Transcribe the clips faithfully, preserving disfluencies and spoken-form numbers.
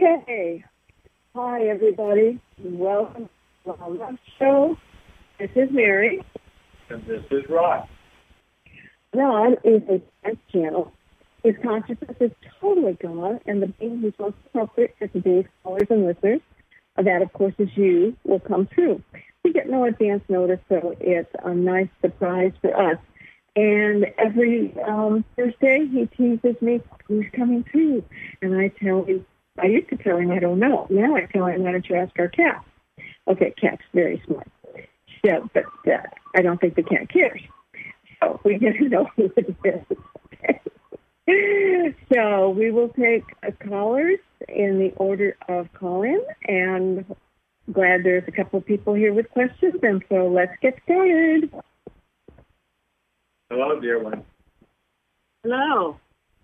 Okay. Hi, everybody. Welcome to our love show. This is Mary. And this is Rod. Rod is a trans channel. His consciousness is totally gone, and the being who's most appropriate for today's callers and listeners, that, of course, is you, will come through. We get no advance notice, so it's a nice surprise for us. And every um, Thursday, he teases me, who's coming through? And I tell him, I used to tell him I don't know. Now I tell him, why don't you ask our cat? Okay, cat's very smart. So, but uh, I don't think the cat cares. So we get to know who it is. Okay. So we will take uh, callers in the order of call-in, and glad there's a couple of people here with questions, and so let's get started. Hello, dear one. Hello.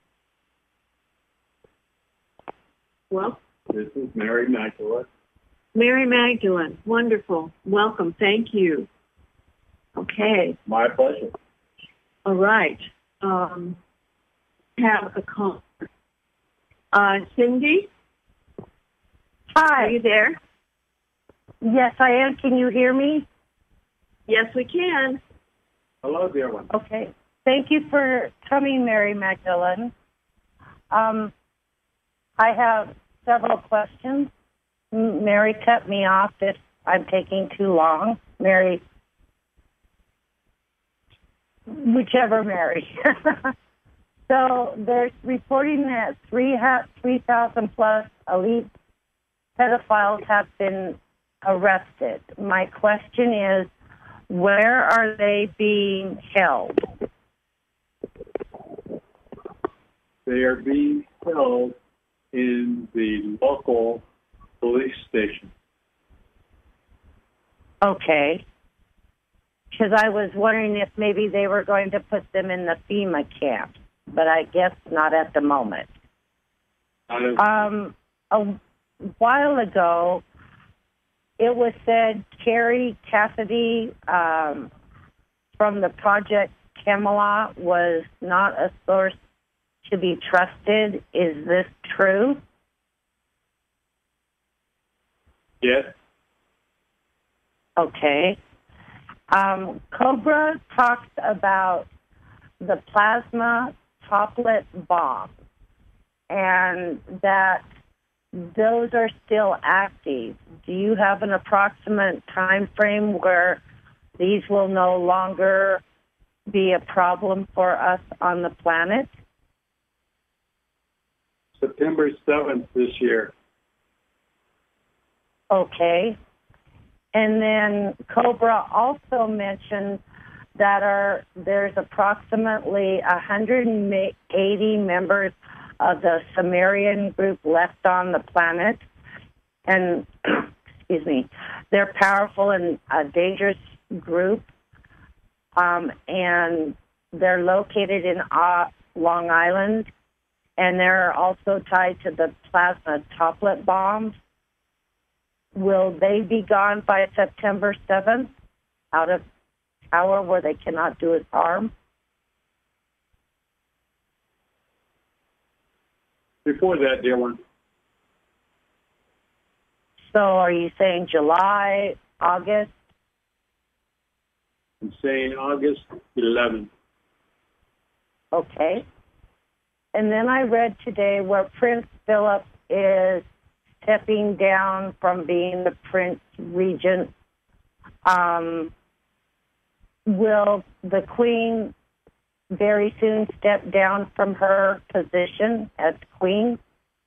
Well, this is Mary Magdalene. Mary Magdalene. Wonderful. Welcome. Thank you. Okay. My pleasure. All right. Um, have a call. Uh, Cindy? Hi. Are you there? Yes, I am. Can you hear me? Yes, we can. Hello, dear one. Okay. Thank you for coming, Mary Magdalene. Um, I have several questions. M- Mary, cut me off if I'm taking too long. Mary, whichever Mary. So there's reporting that three ha- three thousand plus elite pedophiles have been arrested. My question is, where are they being held? They are being held in the local police station. Okay. Because I was wondering if maybe they were going to put them in the FEMA camp, but I guess not at the moment. Um, a while ago, it was said Carrie Cassidy um, from the Project Camelot was not a source to be trusted. Is this true? Yes. Okay. Um, Cobra talks about the plasma toplet bomb and that those are still active. Do you have an approximate time frame where these will no longer be a problem for us on the planet? September seventh this year. Okay. And then Cobra also mentioned that are there's approximately one hundred eighty members of the Sumerian group left on the planet. And, excuse me, they're powerful and a dangerous group. Um, and they're located in uh, Long Island. And they're also tied to the plasma toplet bombs. Will they be gone by September seventh out of power where they cannot do us harm? Before that, dear one. So are you saying July, August? I'm saying August eleventh. Okay. And then I read today where Prince Philip is stepping down from being the Prince Regent. Um, will the Queen very soon step down from her position as Queen?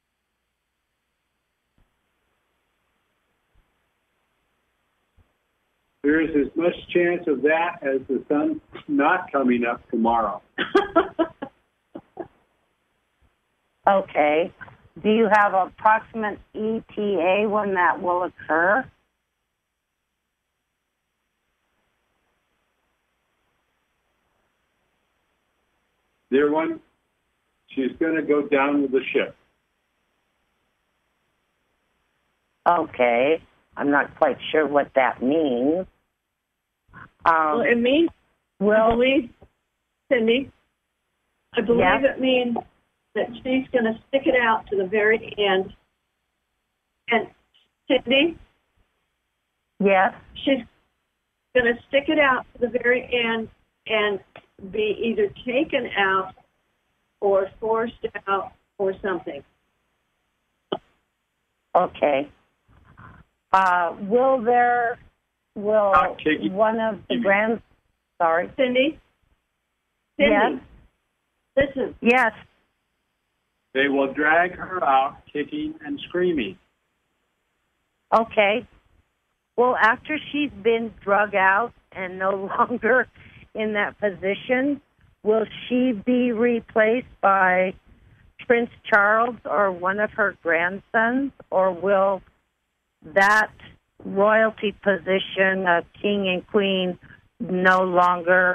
There is as much chance of that as the sun not coming up tomorrow. Okay. Do you have an approximate E T A when that will occur? Dear one, she's going to go down with the ship. Okay. I'm not quite sure what that means. Um, Well, it means, I well, believe, Cindy, I believe Yes. it means that she's going to stick it out to the very end And Cindy, Yes. she's going to stick it out to the very end and be either taken out or forced out or something. Okay. Uh, will there, will Uh, Kiki. one of the grand, sorry. Cindy? Cindy, Yes. listen. Yes. They will drag her out, kicking and screaming. Okay. Well, after she's been drug out and no longer in that position, will she be replaced by Prince Charles or one of her grandsons, or will that royalty position of king and queen no longer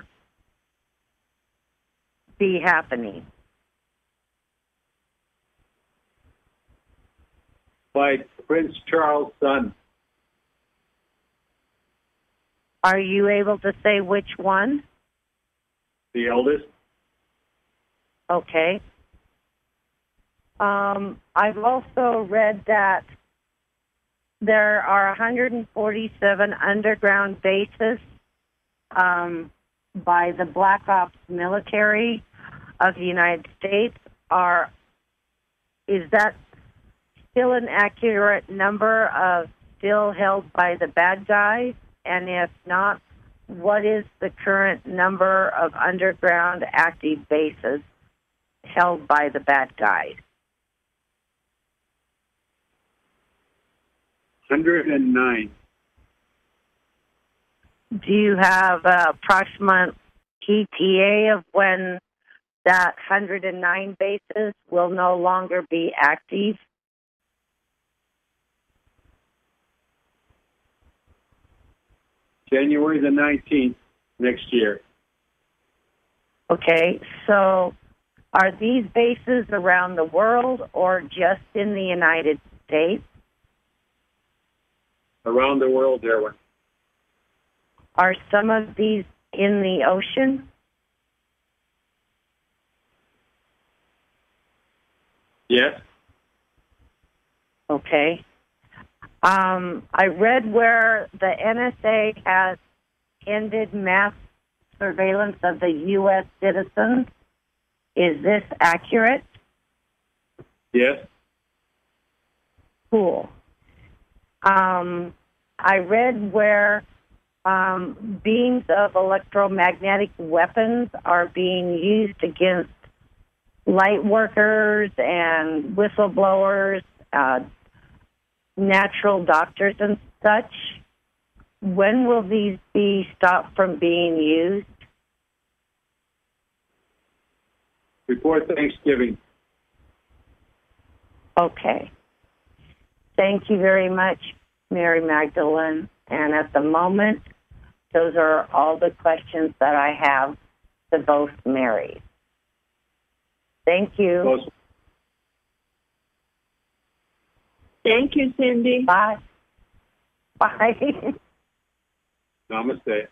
be happening? By Prince Charles' son. Are you able to say which one? The eldest. Okay. Um, I've also read that there are one hundred forty-seven underground bases um, by the Black Ops military of the United States. Are is that still an accurate number of still held by the bad guys? And if not, what is the current number of underground active bases held by the bad guys? one hundred nine. Do you have an approximate E T A of when that one hundred nine bases will no longer be active? January the nineteenth next year. Okay, so are these bases around the world or just in the United States? Around the world, Erwin. Are some of these in the ocean? Yes. Okay. Um, I read where the N S A has ended mass surveillance of the U S citizens. Is this accurate? Yes. Cool. Um, I read where um, beams of electromagnetic weapons are being used against light workers and whistleblowers, uh, natural doctors and such. When will these be stopped from being used? Before Thanksgiving. Okay. Thank you very much, Mary Magdalene. And at the moment, those are all the questions that I have to both Marys. Thank you. Most Thank you, Cindy. Bye. Bye. Namaste.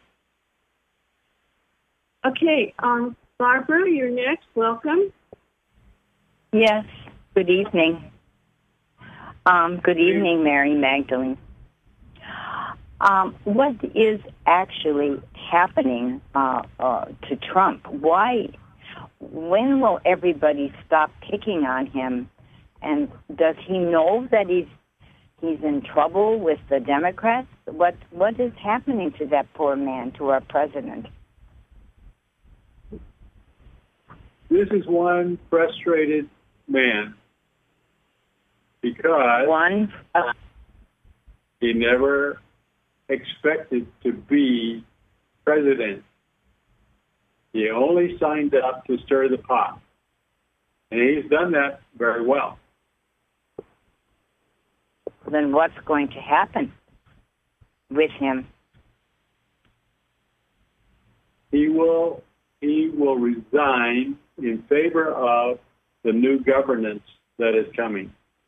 Okay, um, Barbara, you're next. Welcome. Yes, good evening. Um, good evening, Mary Magdalene. Um, what is actually happening uh, uh, to Trump? Why? When will everybody stop picking on him? And does he know that he's he's in trouble with the Democrats? What what is happening to that poor man, to our president? This is one frustrated man because One, uh, he never expected to be president. He only signed up to stir the pot. And he's done that very well. then what's going to happen with him? He will he will resign in favor of the new governance that is coming.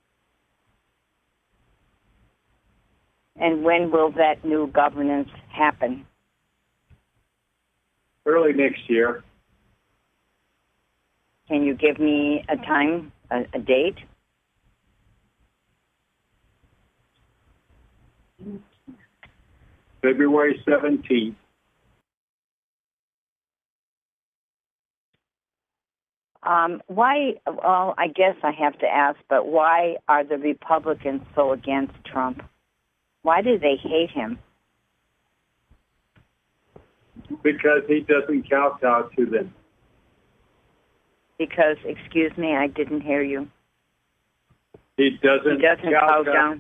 And when will that new governance happen? Early next year. Can you give me a time, a, a date? February seventeenth. Um, why, well, I guess I have to ask, but why are the Republicans so against Trump? Why do they hate him? Because he doesn't kowtow to them. Because, excuse me, I didn't hear you. He doesn't, He doesn't bow down.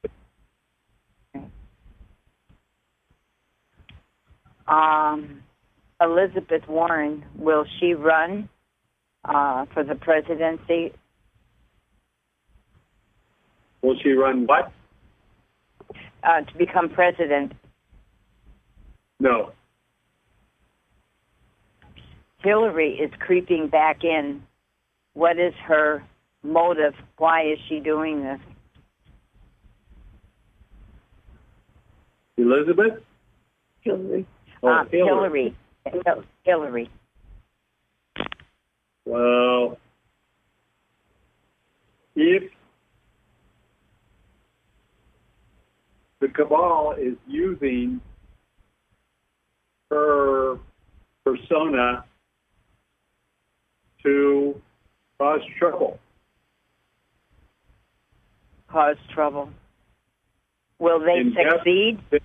Um, Elizabeth Warren, will she run uh, for the presidency? Will she run what? Uh, to become president. No. Hillary is creeping back in. What is her motive? Why is she doing this? Elizabeth? Hillary. Oh, um, Hillary. Hillary. Hillary. Well, if the cabal is using her persona to cause trouble. Cause trouble. Will they In succeed? depth,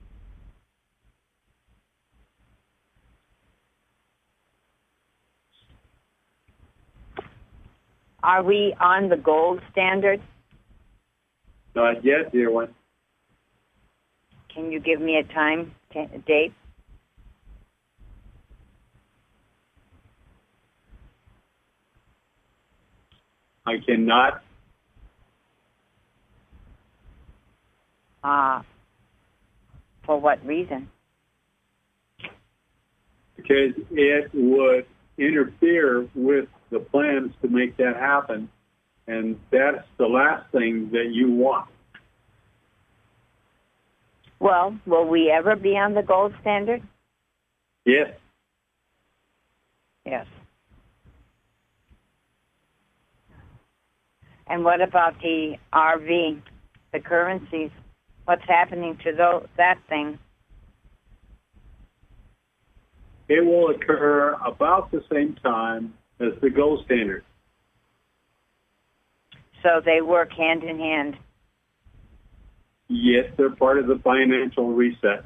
Are we on the gold standard? Not yet, dear one. Can you give me a time, t- date? I cannot. Uh, for what reason? Because it would interfere with the plans to make that happen, and that's the last thing that you want. Well, will we ever be on the gold standard? Yes. Yes. And what about the R V, the currencies? What's happening to those, that thing? It will occur about the same time as the gold standard. So they work hand in hand. Yes, they're part of the financial reset.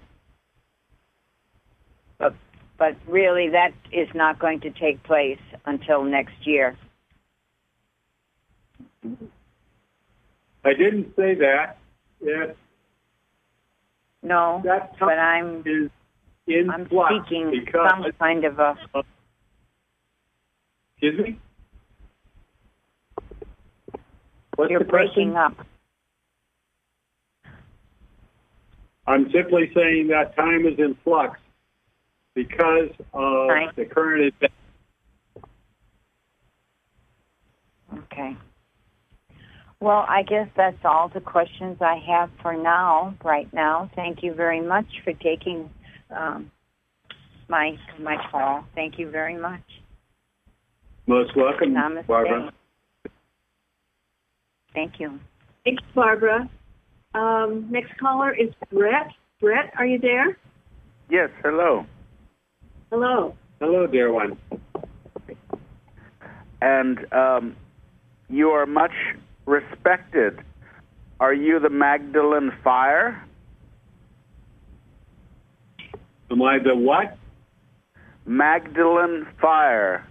But, but really, that is not going to take place until next year. I didn't say that. If No, that but I'm is in I'm flux seeking because, some kind of a. uh, excuse me? What's You're the question? breaking up. I'm simply saying that time is in flux because of Right. the current event. Okay. Well, I guess that's all the questions I have for now, right now. Thank you very much for taking um, my my call. Thank you very much. Most welcome, Namaste. Barbara. Thank you. Thanks, Barbara. Um, next caller is Brett. Brett, are you there? Yes, hello. Hello. Hello, dear one. And um, you are much respected. Are you the Magdalene Fire? Am I the what? Magdalene Fire.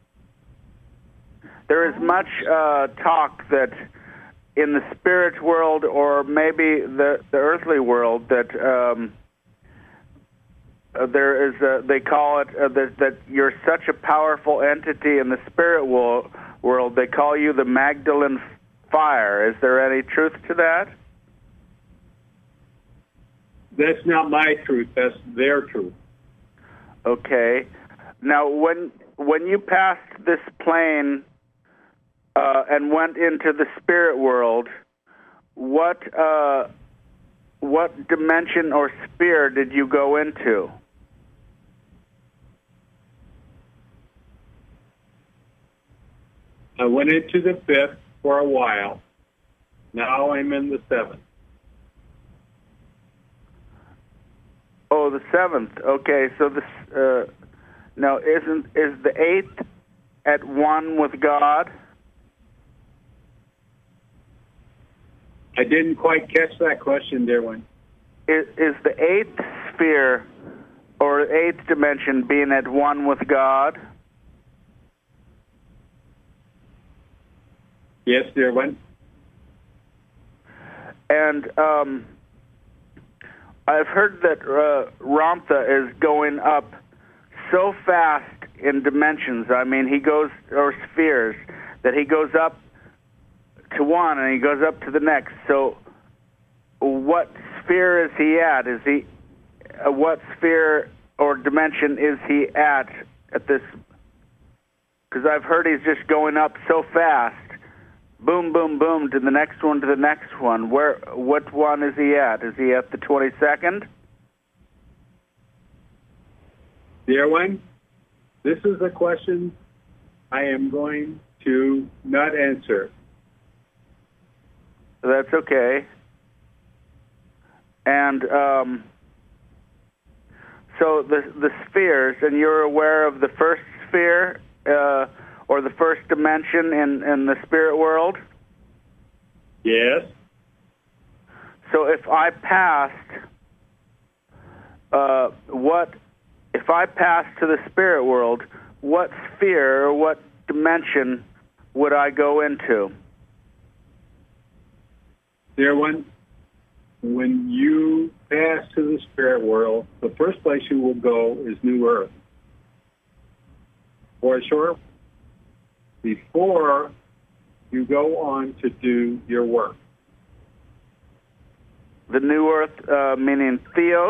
There is much uh, talk that in the spirit world, or maybe the, the earthly world, that um, uh, there is a, they call it uh, that, that you're such a powerful entity in the spirit wo- world. They call you the Magdalene Fire. Is there any truth to that? That's not my truth. That's their truth. Okay. Now, when when you passed this plane uh, and went into the spirit world, what uh, what dimension or sphere did you go into? I went into the fifth for a while. Now I'm in the seventh. Oh, the seventh. Okay, so this uh, now isn't is the eighth at one with God? I didn't quite catch that question, dear one. Is, is the eighth sphere or eighth dimension being at one with God? Yes, dear one. And um, I've heard that uh, Ramtha is going up so fast in dimensions. I mean, he goes, or spheres, that he goes up to one and he goes up to the next. So what sphere is he at? Is he, uh, what sphere or dimension is he at at this? Because I've heard he's just going up so fast. Boom, boom, boom, to the next one, to the next one. Where? What one is he at? Is he at the twenty-second? Dear one, this is a question I am going to not answer. That's okay. And um, so the the spheres, and you're aware of the first sphere, uh, or the first dimension in, in the spirit world? Yes. So if I passed, uh, what, if I passed to the spirit world, what sphere or what dimension would I go into? Dear one, when you pass to the spirit world, the first place you will go is New Earth. For sure, before you go on to do your work. The New Earth, uh, meaning Theos?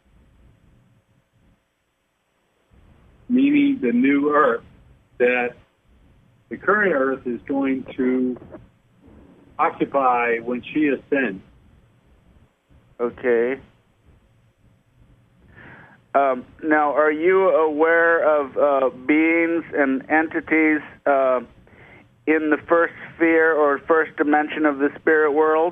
Meaning the new Earth, that the current Earth is going to occupy when she ascends. Okay. Um, now, are you aware of uh, beings and entities uh, in the first sphere or first dimension of the spirit world?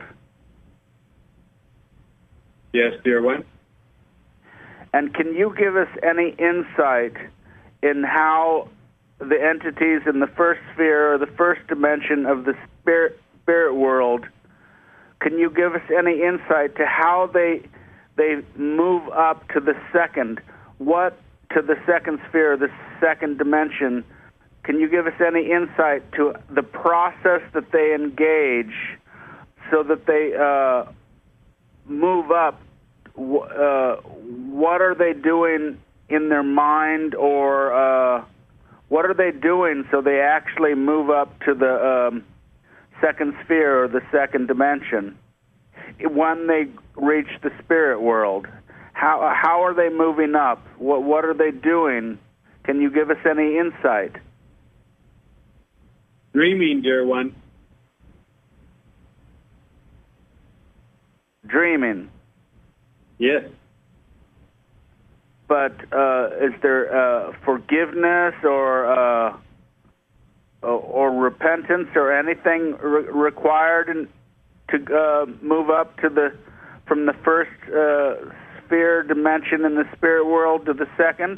Yes, dear one. And can you give us any insight in how the entities in the first sphere or the first dimension of the spirit spirit world, can you give us any insight to how they they move up to the second, what to the second sphere, the second dimension? Can you give us any insight to the process that they engage so that they uh, move up? Uh, what are they doing in their mind, or uh, what are they doing so they actually move up to the um, second sphere or the second dimension when they reach the spirit world? How how are they moving up? What what are they doing? Can you give us any insight? Dreaming, dear one. Dreaming. Yes. But uh, is there uh, forgiveness or uh, or repentance or anything re- required in, to uh, move up to the from the first uh, sphere dimension in the spirit world to the second?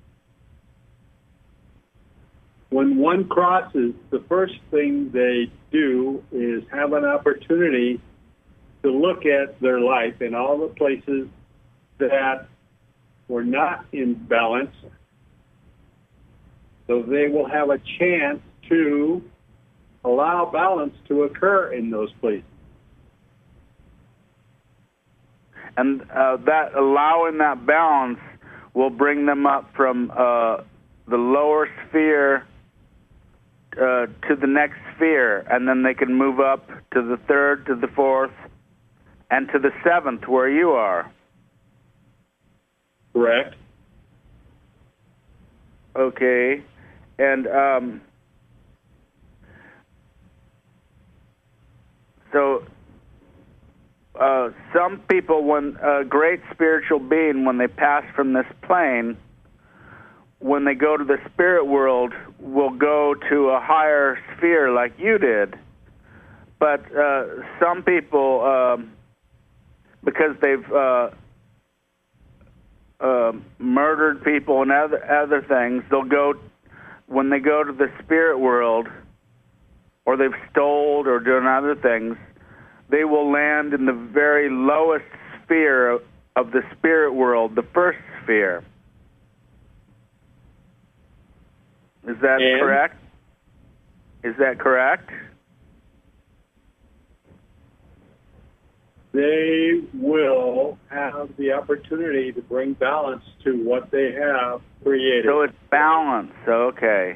When one crosses, the first thing they do is have an opportunity to look at their life in all the places that were not in balance, so they will have a chance to allow balance to occur in those places. And uh, that allowing that balance will bring them up from uh, the lower sphere uh, to the next sphere, and then they can move up to the third, to the fourth, and to the seventh, where you are. Correct. Okay. And um, so uh, some people, when a great spiritual being, when they pass from this plane, when they go to the spirit world, will go to a higher sphere like you did. But uh, some people, um, because they've uh, uh, murdered people and other other things, they'll go when they go to the spirit world, or they've stole or done other things. They will land in the very lowest sphere of, of the spirit world, the first sphere. Is that and? correct? Is that correct? They will have the opportunity to bring balance to what they have created. So it's balance, okay.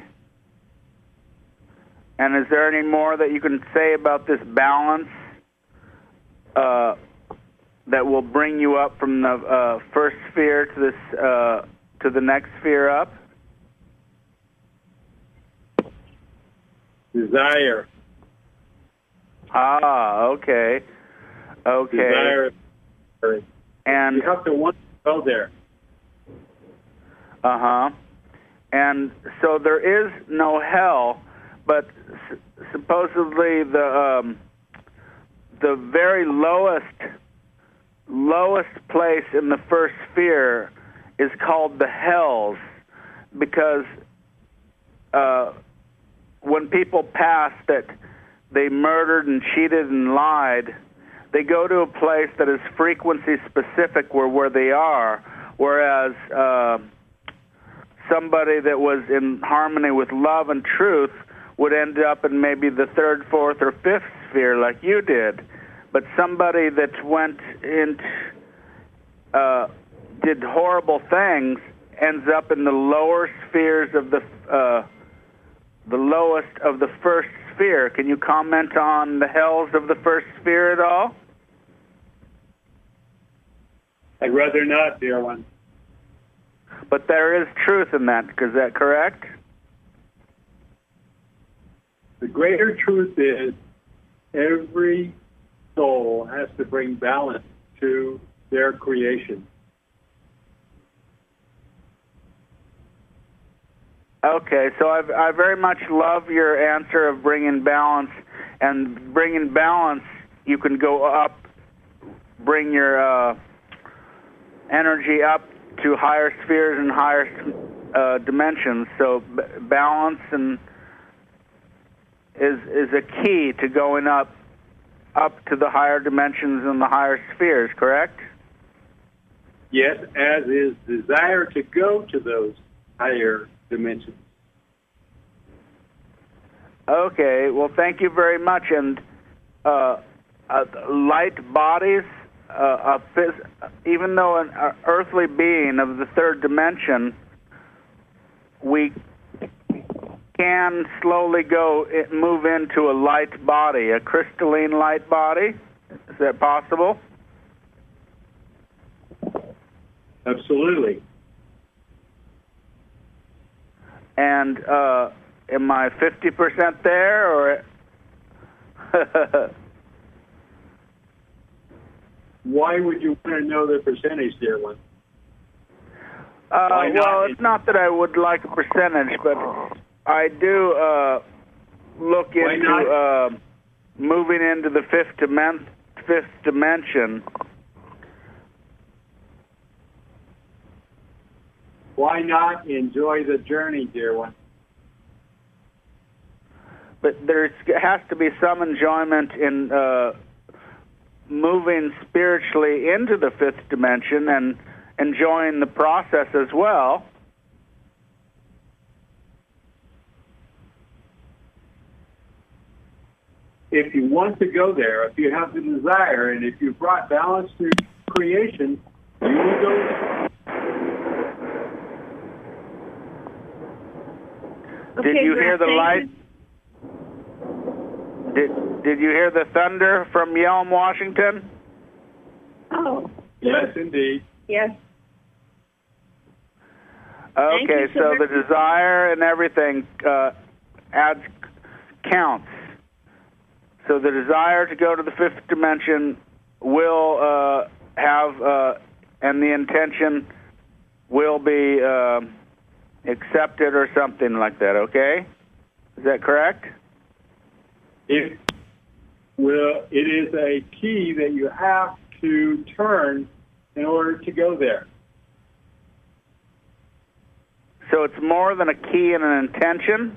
And is there any more that you can say about this balance uh, that will bring you up from the uh, first sphere to this uh, to the next sphere up? Desire. Ah, okay. Okay. Desire. And you have to want to go there. Uh-huh. And so there is no hell, but s- supposedly the um, the very lowest lowest place in the first sphere is called the hells, because uh, when people pass that they murdered and cheated and lied, they go to a place that is frequency specific where, where they are, whereas uh, somebody that was in harmony with love and truth would end up in maybe the third, fourth, or fifth sphere like you did. But somebody that went in, uh, did horrible things ends up in the lower spheres of the uh, the lowest of the first sphere. Can you comment on the hells of the first sphere at all? I'd rather not, dear one. But there is truth in that. Is that correct? The greater truth is every soul has to bring balance to their creation. Okay, so I I very much love your answer of bringing balance, and bringing balance, you can go up, bring your uh, energy up to higher spheres and higher uh, dimensions. So b- balance and is is a key to going up up to the higher dimensions and the higher spheres. Correct? Yes, as is desire to go to those higher dimensions. Okay, well, thank you very much. And uh, uh, light bodies, uh, a phys- even though an uh, earthly being of the third dimension, we can slowly go move into a light body, a crystalline light body. Is that possible? Absolutely. And uh, am I fifty percent there, or? Why would you want to know the percentage, dear one? Uh, Why not? well, it's not that I would like a percentage, but I do uh, look Why into not? uh, moving into the fifth, dimen- fifth dimension. Why not enjoy the journey, dear one? But there has to be some enjoyment in uh, moving spiritually into the fifth dimension and enjoying the process as well. If you want to go there, if you have the desire, and if you brought balance to creation, you will go there. Okay, Did you Brett, hear the thank light? you. Did Did you hear the thunder from Yelm, Washington? Oh, Yes, indeed. yes. Thank Okay, you, so sir. the desire and everything uh, adds counts. So the desire to go to the fifth dimension will uh, have, uh, and the intention will be uh, accepted or something like that. Okay, is that correct? It will. It is a key that you have to turn in order to go there. So it's more than a key and an intention?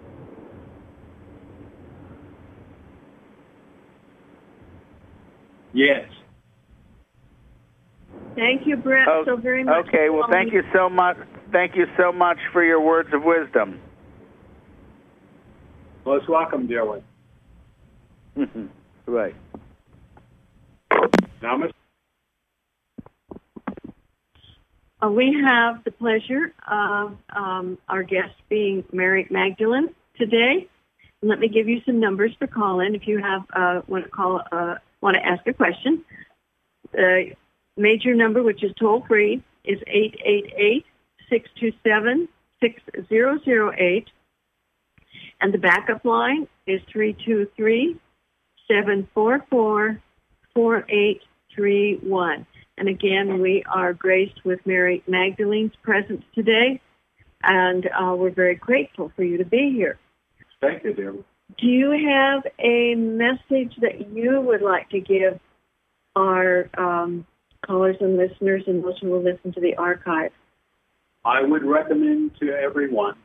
Yes. Thank you, Brett, Oh, so very much. okay, well, thank you so much. Thank you so much for your words of wisdom. Most welcome, Dylan. Right. Namaste. Uh, we have the pleasure of um, our guest being Mary Magdalene today. And let me give you some numbers for call-in if you have uh, want to call uh, want to ask a question. The major number, which is toll-free, is eight eight eight, six two seven, six zero zero eight. And the backup line is three two three, seven four four, four eight three one. And again, we are graced with Mary Magdalene's presence today, and uh, we're very grateful for you to be here. Thank you, dear. Do you have a message that you would like to give our um, callers and listeners and those who will listen to the archive? I would recommend to everyone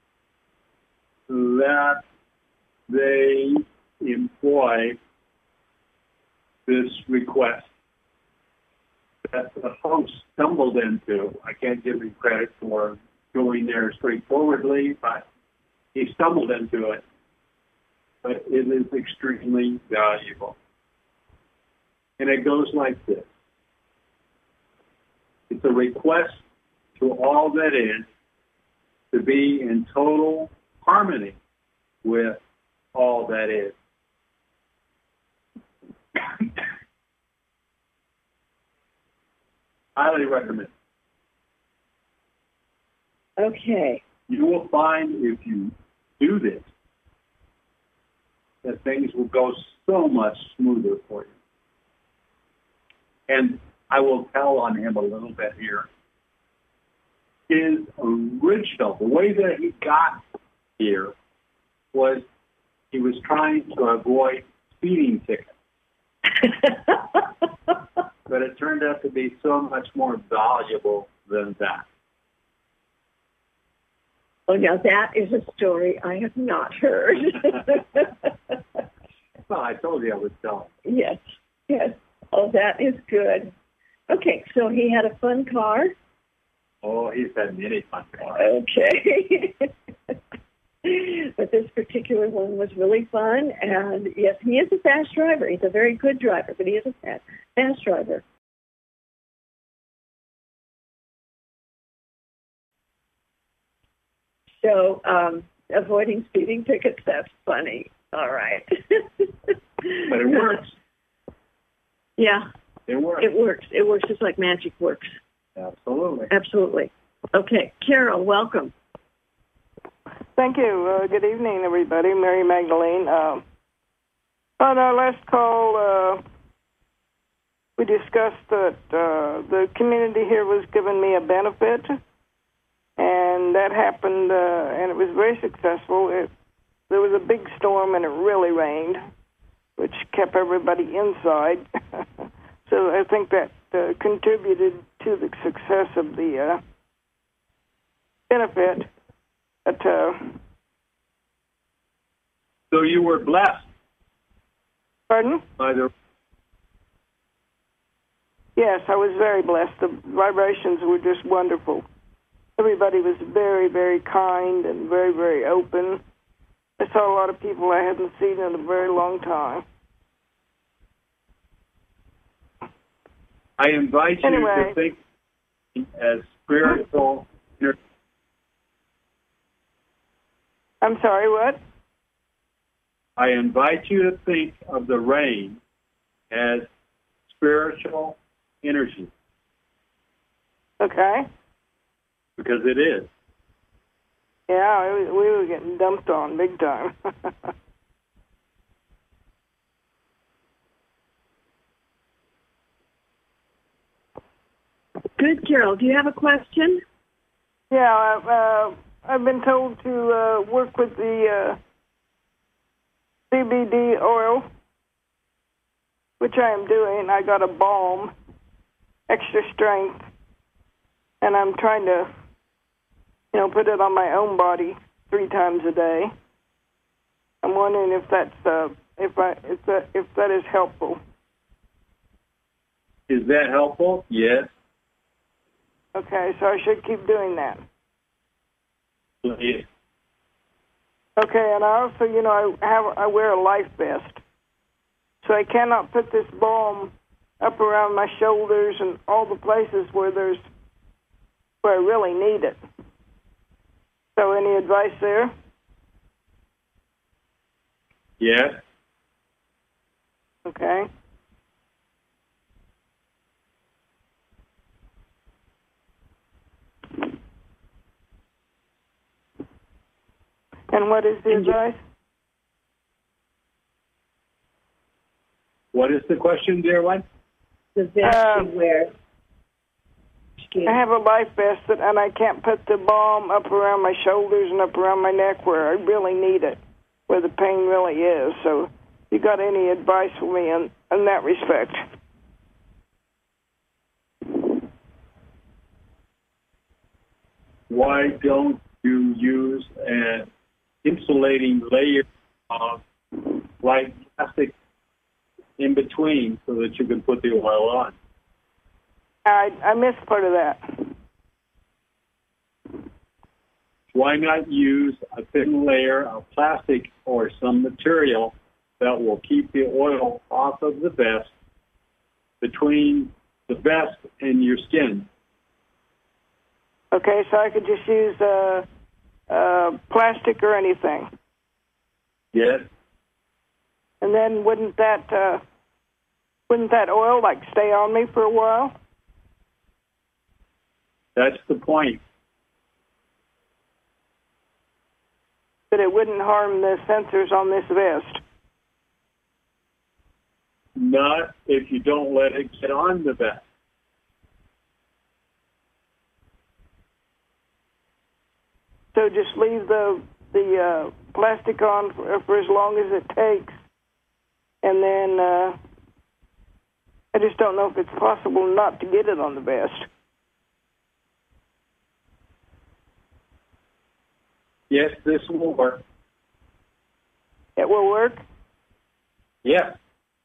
that they employ this request that the host stumbled into. I can't give him credit for going there straightforwardly, but he stumbled into it. But it is extremely valuable. And it goes like this. It's a request to all that is to be in total harmony with all that is. Highly recommend. Okay. You will find if you do this that things will go so much smoother for you. And I will tell on him a little bit here. His original, the way that he got here was he was trying to avoid speeding tickets. But it turned out to be so much more valuable than that. Oh, now that is a story I have not heard. Well, I told you I would tell. Yes, yes. Oh, that is good. Okay, so he had a fun car. Oh, he's had many fun cars. Okay. But this particular one was really fun, and yes, he is a fast driver. He's a very good driver, but he is a fast, fast driver. So, um, avoiding speeding tickets, that's funny. All right. But it works. Yeah. It works. It works. It works just like magic works. Absolutely. Absolutely. Okay. Carol, welcome. Thank you. Uh, good evening, everybody. Mary Magdalene. Uh, on our last call, uh, we discussed that uh, the community here was giving me a benefit, and that happened, uh, and it was very successful. It, there was a big storm, and it really rained, which kept everybody inside. So I think that uh, contributed to the success of the uh, benefit. But, uh, so you were blessed. Pardon? By the. Yes, I was very blessed. The vibrations were just wonderful. Everybody was very, very kind and very, very open. I saw a lot of people I hadn't seen in a very long time. I invite you anyway. to think as spiritual. I'm sorry, what? I invite you to think of the rain as spiritual energy. Okay. Because it is. Yeah, it was, we were getting dumped on big time. Good, Carol. Do you have a question? Yeah, uh, I've been told to uh, work with the uh, C B D oil, which I am doing. I got a balm, extra strength, and I'm trying to you know, put it on my own body three times a day. I'm wondering if that's uh, if I if that if that is helpful. Is that helpful? Yes. Okay, so I should keep doing that. Please. Okay, and I also, you know, I have I wear a life vest, so I cannot put this balm up around my shoulders and all the places where there's where I really need it. So, any advice there? Yes. Okay. And what is the advice? What is the question, dear one? The vest Uh, you wear. I have a life vest, that, and I can't put the balm up around my shoulders and up around my neck where I really need it, where the pain really is. So, you got any advice for me in, in that respect? Why don't you use an insulating layer of light plastic in between so that you can put the oil on? I, I missed part of that. Why not use a thin layer of plastic or some material that will keep the oil off of the vest between the vest and your skin? Okay, so I could just use uh, uh, plastic or anything. Yes. And then wouldn't that uh, wouldn't that oil like stay on me for a while? That's the point. That it wouldn't harm the sensors on this vest. Not if you don't let it get on the vest. So just leave the the uh, plastic on for, for as long as it takes, and then uh, I just don't know if it's possible not to get it on the vest. Yes, this will work. It will work? Yes.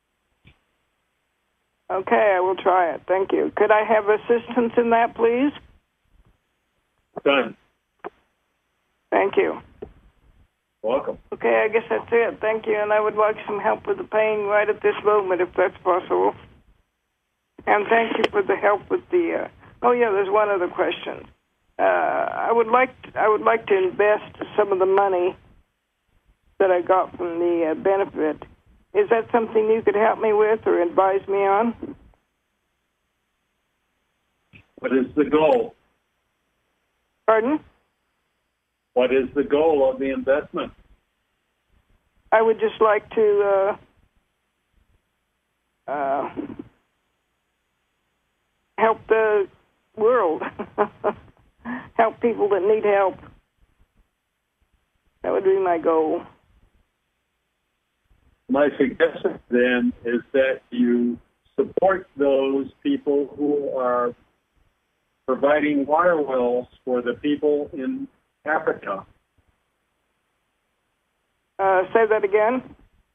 Okay, I will try it. Thank you. Could I have assistance in that, please? Done. Thank you. Welcome. Okay, I guess that's it. Thank you. And I would like some help with the pain right at this moment, if that's possible. And thank you for the help with the. Uh, oh yeah, there's one other question. Uh, I would like to, I would like to invest some of the money that I got from the uh, benefit. Is that something you could help me with or advise me on? What is the goal? Pardon? What is the goal of the investment? I would just like to uh, uh, help the world, help people that need help. That would be my goal. My suggestion then is that you support those people who are providing water wells for the people in Africa. Uh, say that again.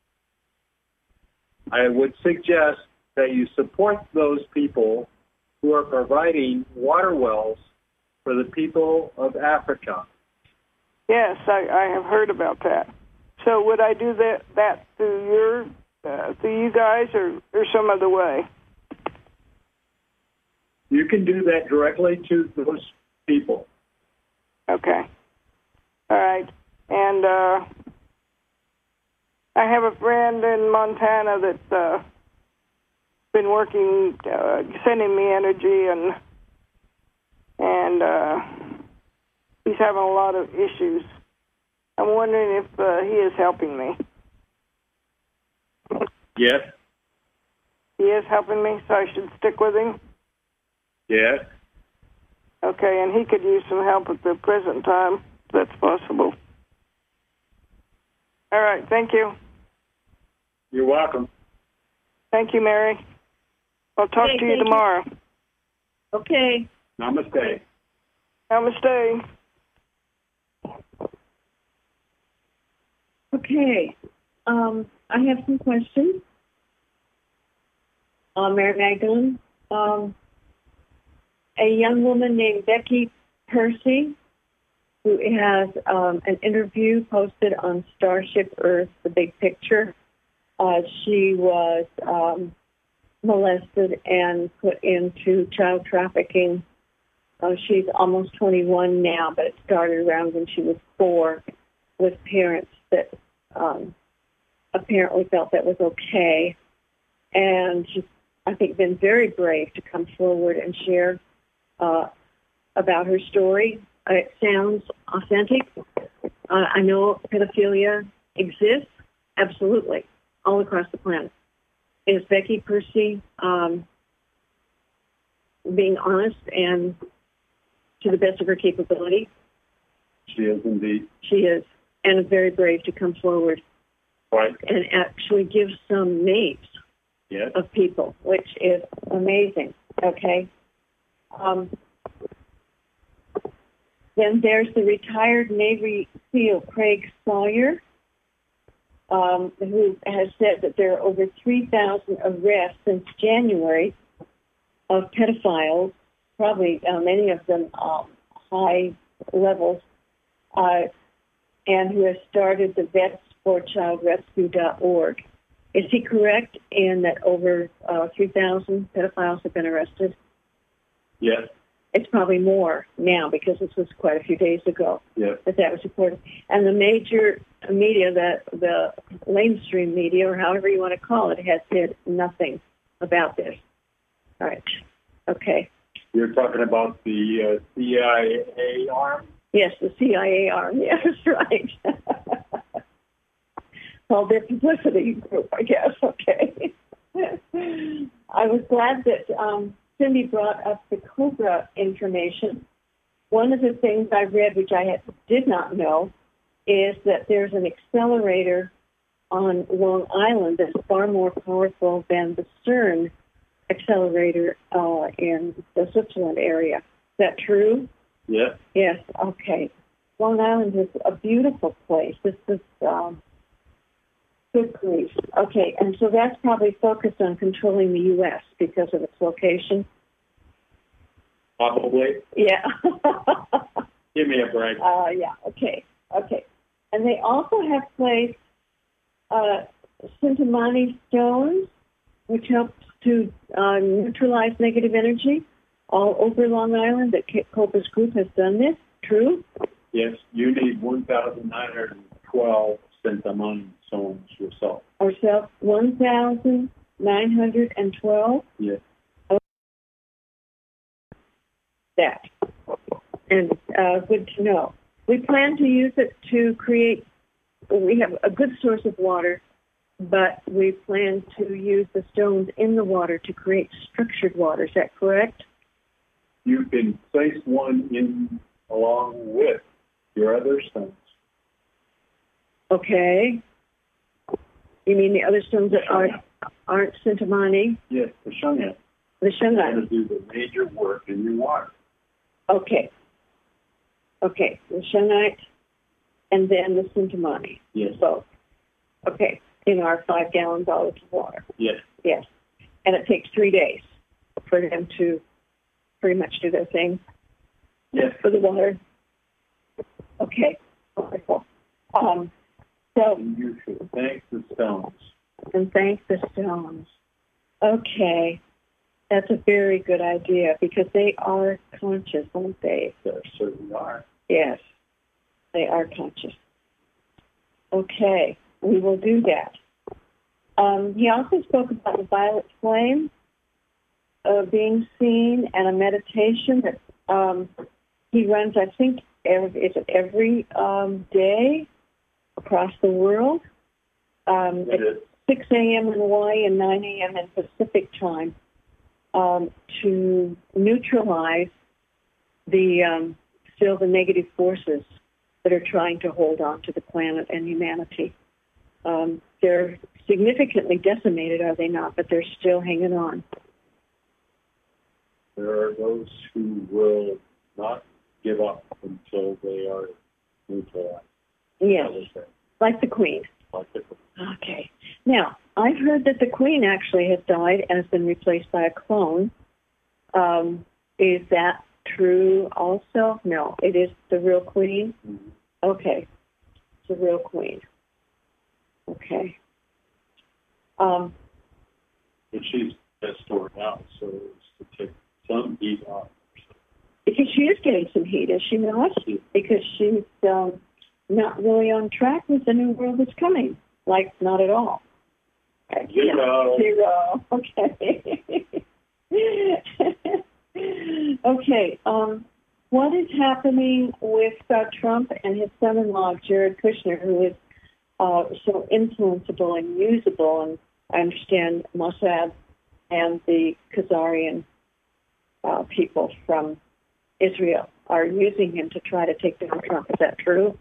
I would suggest that you support those people who are providing water wells for the people of Africa. Yes, I, I have heard about that. So would I do that that through your uh, through you guys or, or some other way? You can do that directly to those people. Okay. All right. And uh, I have a friend in Montana that's uh, been working, uh, sending me energy, and and uh, he's having a lot of issues. I'm wondering if uh, he is helping me. Yes. He is helping me, so I should stick with him? Yes. Okay, and he could use some help at the present time, if that's possible. All right, thank you. You're welcome. Thank you, Mary. I'll talk Okay, to you thank you. tomorrow. Okay. Namaste. Namaste. Okay. Um, I have some questions. Uh, Mary Magdalene, um, a young woman named Becky Percy, who has um, an interview posted on Starship Earth, the big picture. Uh, she was um, molested and put into child trafficking. Uh, she's almost twenty-one now, but it started around when she was four, with parents that um, apparently felt that was okay. And she's, I think, been very brave to come forward and share uh, about her story. Uh, it sounds authentic. Uh, I know pedophilia exists, absolutely, all across the planet. Is Becky Percy um, being honest and to the best of her capability? She is indeed. She is, and very brave to come forward. Right. And actually give some names Yes. of people, which is amazing. Okay. Um, then there's the retired Navy SEAL Craig Sawyer, um, who has said that there are over three thousand arrests since January of pedophiles, probably uh, many of them um, high levels, uh, and who has started the vets for child rescue dot org. Is he correct in that over uh, three thousand pedophiles have been arrested? Yes. It's probably more now because this was quite a few days ago Yes. that that was reported. And the major media, the, the mainstream media, or however you want to call it, has said nothing about this. All right. Okay. You're talking about the uh, C I A arm? Yes, the C I A arm. Yes, right. Well, their publicity group, I guess. Okay. I was glad that um, Cindy brought up the COBRA information. One of the things I read, which I had, did not know, is that there's an accelerator on Long Island that's far more powerful than the CERN accelerator uh, in the Switzerland area. Is that true? Yes. Yes. Okay. Long Island is a beautiful place. This is um, good grief. Okay, and so that's probably focused on controlling the U S because of its location. Probably. Yeah. Give me a break. Uh, yeah. Okay. Okay. And they also have placed uh, Sintamani stones, which helps to uh, neutralize negative energy all over Long Island. That COBRA's group has done this. True? Yes, you need one thousand nine hundred twelve centamon stones yourself. Ourselves, one thousand nine hundred twelve? Yes. That. And uh, good to know. We plan to use it to create, we have a good source of water, but we plan to use the stones in the water to create structured water. Is that correct? You can place one in along with your other stones. Okay. You mean the other stones that aren't, aren't Sintamani? Yes, the shungite. The Going shungite. to do the major work in your water. Okay. Okay. The shungite and then the Sintamani. Yes. Both. Okay. In our five-gallon bottles of water. Yes. Yes. And it takes three days for them to pretty much do their thing. Yes. For the water. Okay. Wonderful. Um, so, And you should thank the stones. and thank the stones. Okay. That's a very good idea because they are conscious, aren't they? They certainly are. Yes. They are conscious. Okay. We will do that. Um, he also spoke about the violet flame uh, being seen and a meditation that um, he runs, I think, every, is it every um, day across the world? Um, It is. at six a.m. in Hawaii and nine a.m. in Pacific time um, to neutralize the um, still the negative forces that are trying to hold on to the planet and humanity. Um, they're significantly decimated, are they not? But they're still hanging on. There are those who will not give up until they are neutralized. Yes, Like the Queen. Like the, Okay. Now, I've heard that the Queen actually has died and has been replaced by a clone. Um, is that true also? No, it is the real Queen? mm-hmm. Okay. It's the real Queen. Okay. Um, but she's best stored out, so it's to take some heat off. because she is getting some heat, is she not? Because she's um, not really on track with the new world that's coming. Like, not at all. Zero. Zero. Okay. Okay. Um, what is happening with uh, Trump and his son-in-law, Jared Kushner, who is uh, so influenceable and usable? And I understand Mossad and the Khazarian uh, people from Israel are using him to try to take down Trump. Is that true?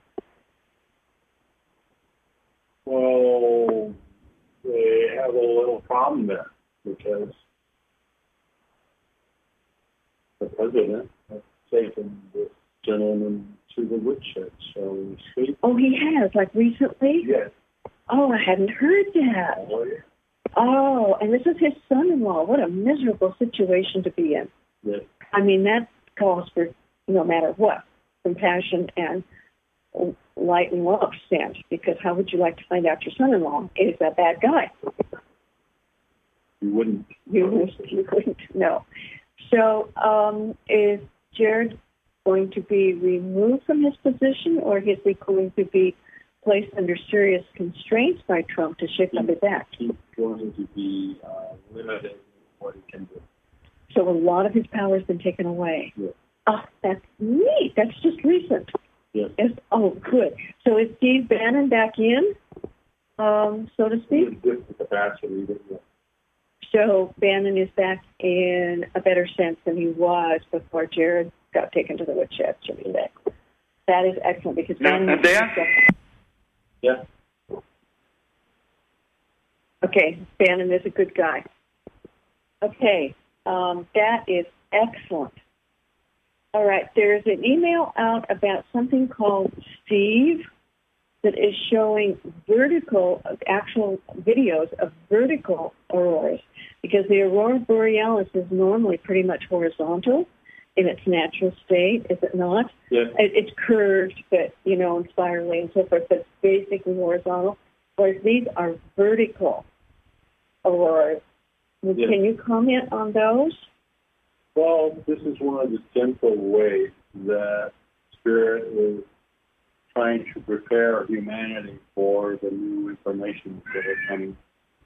Well, they have a little problem there because the president has taken this gentleman to the woodshed, shall we speak. Oh, he has, like recently? Yes. Oh, I hadn't heard that. Oh, yeah. Oh, and this is his son-in-law. What a miserable situation to be in. Yes. I mean, that calls for, no matter what, compassion and light and love stand, because how would you like to find out your son-in-law is a bad guy? You wouldn't. You, wouldn't- you wouldn't, no. So um, is Jared going to be removed from his position, or is he going to be placed under serious constraints by Trump to shake up his act? He's going to be uh, limited in what he can do. So a lot of his power has been taken away. Yes. Oh, that's neat. That's just recent. Yes. It's, oh, good. So is Steve Bannon back in, um, so to speak? In different capacity, but yes. So Bannon is back in a better sense than he was before Jared got taken to the woodshed, should we say. That is excellent, because Now, Bannon... and Dan? Yeah. Okay, Bannon is a good guy. Okay, um, that is excellent. All right, there's an email out about something called Steve that is showing vertical, actual videos of vertical auroras, because the aurora borealis is normally pretty much horizontal in its natural state, is it not? Yes. It, it's curved, but, you know, and spirally and so forth, but it's basically horizontal, whereas these are vertical auroras. Yes. Can you comment on those? Well, this is one of the simple ways that Spirit is trying to prepare humanity for the new information that are coming.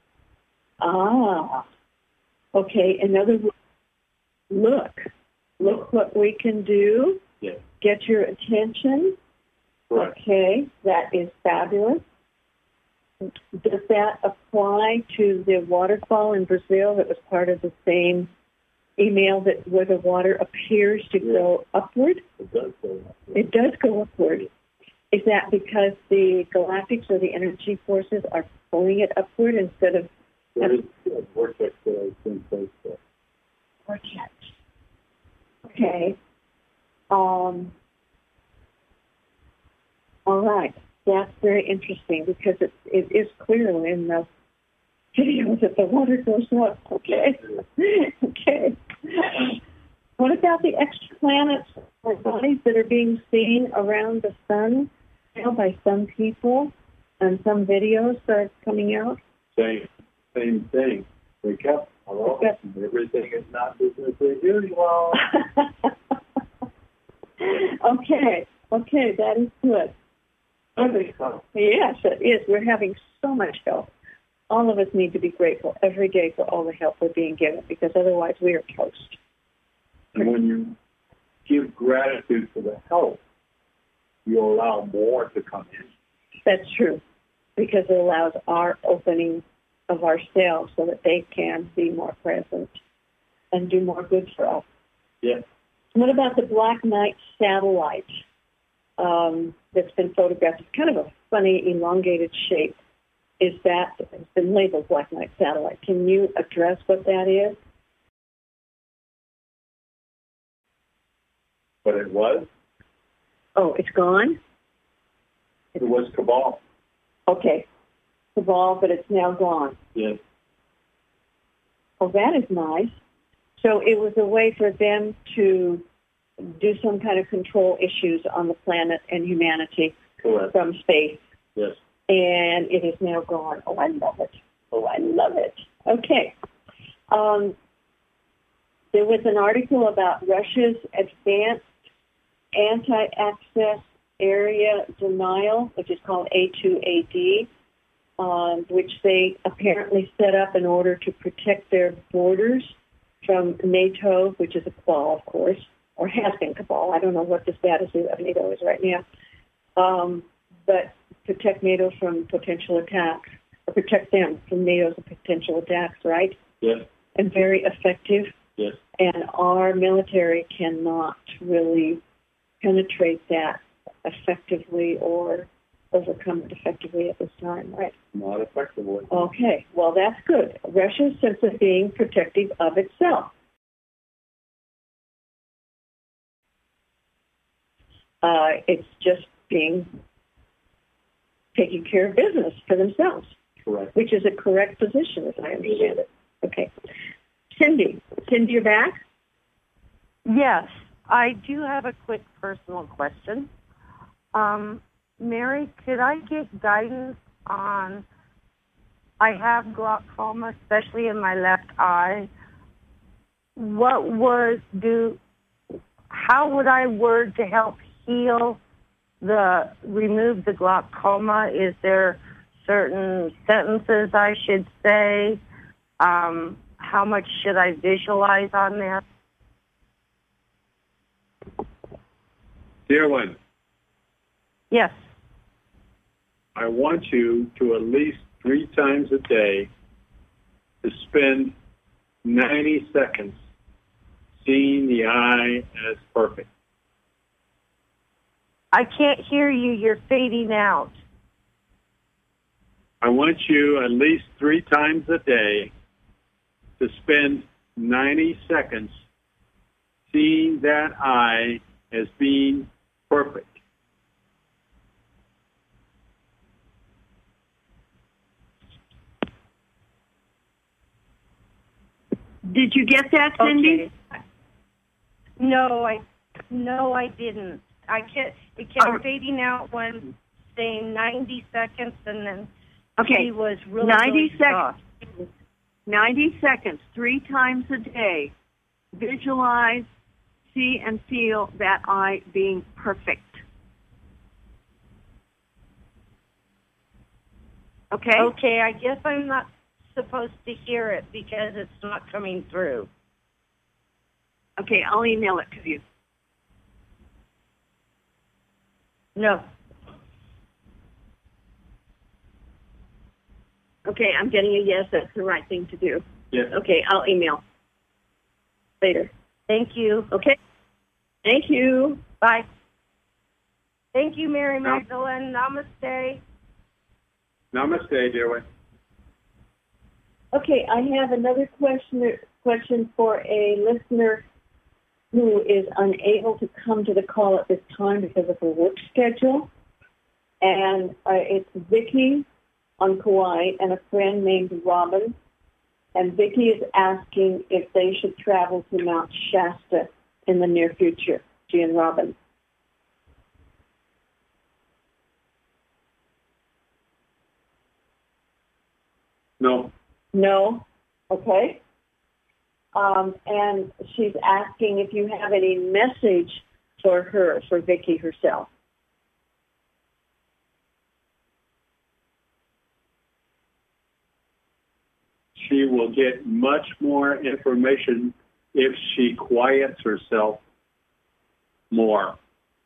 Ah, okay. In other words, look, look what we can do. Yes. Get your attention. Correct. Okay, that is fabulous. Does that apply to the waterfall in Brazil that was part of the same email, that where the water appears to Yeah. go upward? It does go up. It does go upward. Is that because the galactics or the energy forces are pulling it upward instead of There is a vortex that has been placed there. vortex? Okay. Um, all right. That's very interesting, because it, it is clear in the videos that the water goes up. Okay. Okay. What about the exoplanets or bodies that are being seen around the sun, you know, by some people, and some videos that are coming out? Same, same thing. Wake up. Hello. Wake up. Everything is not business as usual. Okay. Okay, that is good. Yes, it is. We're having so much help. All of us need to be grateful every day for all the help we're being given, because otherwise we are toast. And when you give gratitude for the help, you allow more to come in. That's true, because it allows our opening of ourselves so that they can be more present and do more good for us. Yes. What about the Black Knight satellite um, that's been photographed? It's kind of a funny, elongated shape. Is that, it's been labeled Black Knight satellite. Can you address what that is? But it was? Oh, it's gone? It was Cabal. Okay, Cabal, but it's now gone. Yes. Oh, that is nice. So it was a way for them to do some kind of control issues on the planet and humanity Correct. from space. Yes. And it is now gone. Oh, I love it. Oh, I love it. Okay. Um, there was an article about Russia's advanced anti-access area denial, which is called A two A D, um, which they apparently set up in order to protect their borders from NATO, which is a cabal, of course, or has been cabal. I don't know what the status of NATO is right now. Um, but protect NATO from potential attacks, or protect them from NATO's potential attacks, right? Yes. And very effective. Yes. And our military cannot really penetrate that effectively or overcome it effectively at this time, right? Not effectively. Okay, well, that's good. Russia is simply being protective of itself. Uh, it's just being taking care of business for themselves. Correct. Which is a correct position, as I understand it. Okay. Cindy. Cindy, you're back? Yes, I do have a quick personal question. Um, Mary, could I get guidance on, I have glaucoma, especially in my left eye. What would do, how would I word to help heal the, remove the glaucoma? Is there certain sentences I should say? Um, how much should I visualize on that? Dear one. Yes. I want you to at least three times a day to spend ninety seconds seeing the eye as perfect. I can't hear you. You're fading out. I want you at least three times a day to spend ninety seconds seeing that eye as being perfect. Did you get that, Cindy? Okay. No, I no, I didn't. I kept it kept Uh, fading out when saying ninety seconds, and then Okay. she was really ninety really seconds. soft. ninety seconds, three times a day. Visualize, see, and feel that eye being perfect. Okay? Okay, I guess I'm not supposed to hear it because it's not coming through. Okay, I'll email it to you. No. Okay, I'm getting a yes. That's the right thing to do. Yes. Okay, I'll email later. Thank you. Okay. Thank you. Bye. Thank you, Mary No. Magdalene. Namaste. Namaste, dear one. Okay, I have another question question for a listener who is unable to come to the call at this time because of her work schedule. And uh, it's Vicki on Kauai and a friend named Robin. And Vicki is asking if they should travel to Mount Shasta in the near future, she and Robin. No. No? Okay. Um, and she's asking if you have any message for her, for Vicki herself. She will get much more information if she quiets herself more.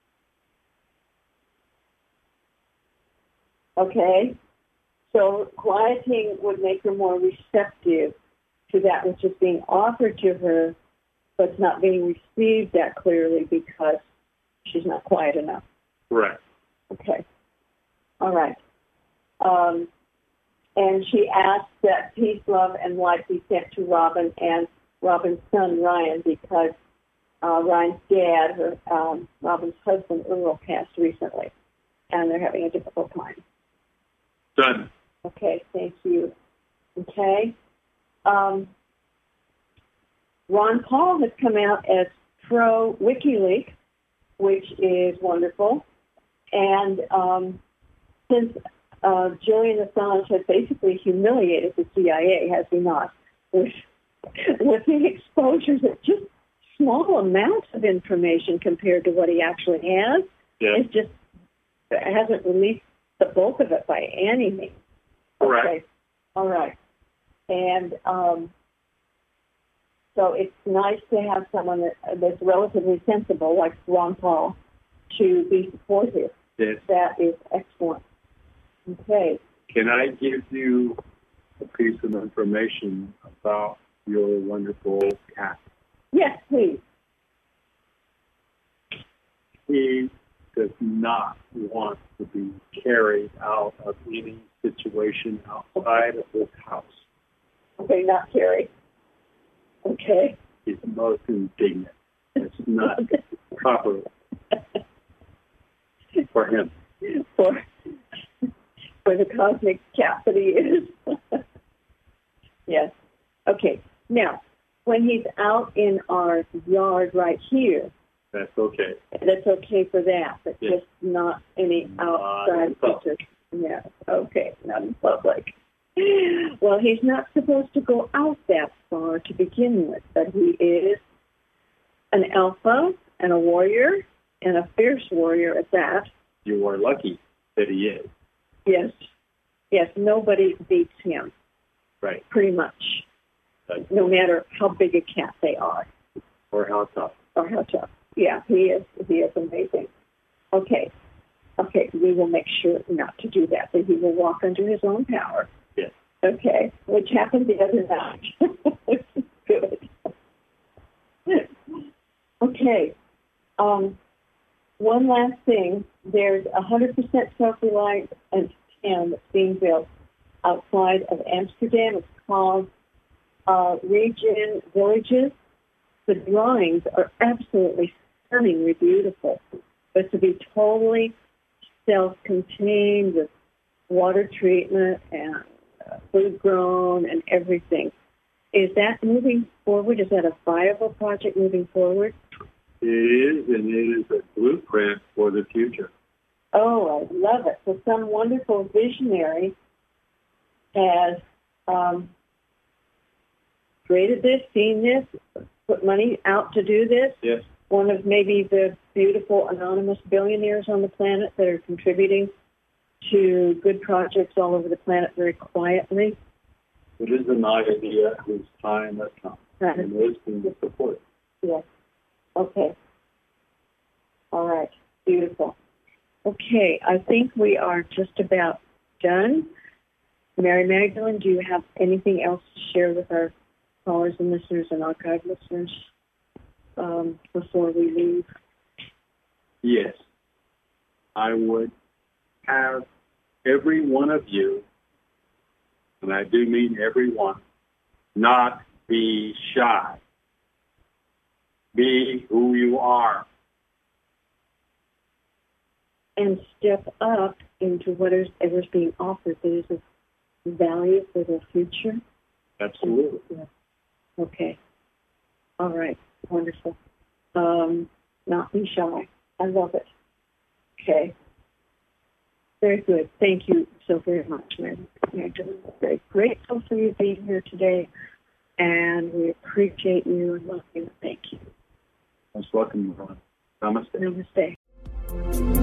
Okay? So quieting would make her more receptive to that which is being offered to her, but it's not being received that clearly because she's not quiet enough. Correct. Okay. All right. Um, and she asked that peace, love, and light be sent to Robin and Robin's son, Ryan, because uh, Ryan's dad, her, um, Robin's husband, Earl, passed recently. and they're having a difficult time. Done. Okay, thank you. Okay. Um, Ron Paul has come out as pro WikiLeaks, which is wonderful. And um, since uh, Julian Assange has basically humiliated the C I A, has he not, with, with the exposures of just small amounts of information compared to what he actually has, Yeah. it's just it hasn't released the bulk of it by any means. Correct. Okay. All right. And um, so it's nice to have someone that, that's relatively sensible, like Ron Paul, to be supportive. Yes. That is excellent. Okay. Can I give you a piece of information about your wonderful cat? Yes, please. He does not want to be carried out of any situation outside of his house. Okay, not Carrie. Okay. He's most indignant. It's not proper for him. For, for the cosmic cat that he is. Yes. Okay. Now, when he's out in our yard right here, That's okay. that's okay for that, but Yes. just not any outside in public. pictures. Yeah, okay, not in public. Well, he's not supposed to go out that far to begin with, but he is an alpha and a warrior, and a fierce warrior at that. You are lucky that he is. Yes, yes, nobody beats him, Right. pretty much, Right. no matter how big a cat they are. Or how tough. Or how tough. Yeah, he is. He is amazing. Okay. Okay, we will make sure not to do that, that he will walk under his own power. Yes. Okay, which happened the other night. Good. Okay. Um, one last thing. There's a one hundred percent self-reliant town that's being built outside of Amsterdam. It's called uh, Region Villages. The drawings are absolutely stunningly beautiful, but to be totally self-contained with water treatment and uh, food grown and everything. Is that moving forward? Is that a viable project moving forward? It is, and it is a blueprint for the future. Oh, I love it. So some wonderful visionary has um, created this, seen this, put money out to do this. Yes. One of maybe the beautiful anonymous billionaires on the planet that are contributing to good projects all over the planet very quietly. It is an idea whose time has come, Right. and it is being supported. Yes. Okay. All right. Beautiful. Okay. I think we are just about done. Mary Magdalene, do you have anything else to share with our callers and listeners and archive listeners um, before we leave? Yes. I would have every one of you, and I do mean every one, not be shy. Be who you are. And step up into whatever's being offered that is of value for their future. Absolutely. Yeah. Okay. All right. Wonderful. Um, not be shy. I love it. Okay. Very good. Thank you so very much, Mary. We're very grateful for you being here today, and we appreciate you and love you. Thank you. Most welcome, everyone. Namaste. Namaste.